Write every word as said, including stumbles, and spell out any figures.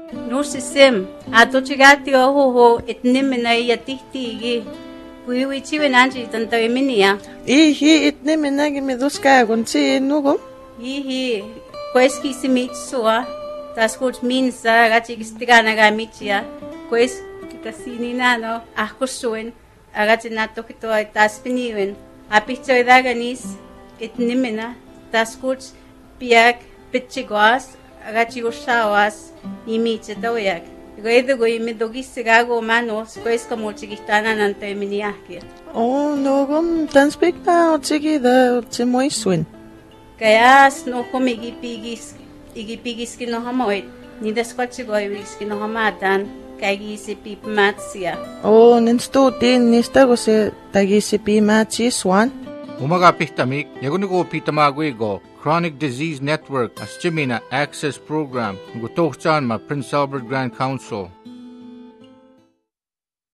Nursisem, ato chigati o ho itnimina yatihti Wiwi chiwen anji tantawiminia. Ihi itnimina gimiduska gunchi nugum. Ihi kweski simitsua. Tas kuch minsa gachi kistigana gamichia. Kwes kitasinina no ahkusuen. Agachi nato kito tas piniwen. Apicho idaganis itnimina. Tas kuch piak pichiguas. Agachi ushawas imichetoyak. Gaido go imi dogisigago manos, pues como chiquitana nante miniakia. Oh, no gum tanspikta chigi da chimoiswin. Kayas no come igipigis, igipigis ki no hamoit, ni desquachigo ibis ki no hamatan, kagisi pip matsia. Oh, ninstutin nistago se tagisi pi matsi swan. Umaga pihtamik, yagunigo pitamaguigo, Chronic Disease Network, as Jimina Access Program, Gutohchan ma Prince Albert Grand Council.